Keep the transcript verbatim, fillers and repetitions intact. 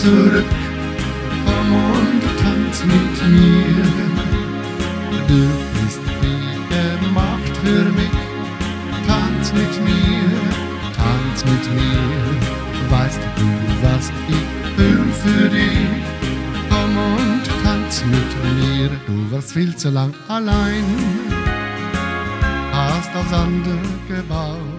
zurück. Komm und tanz mit mir. Du bist wie gemacht für mich. Tanz mit mir, tanz mit mir. Weißt du, was ich fühl für dich? Komm und tanz mit mir. Du warst viel zu lang allein, hast auf Sande gebaut.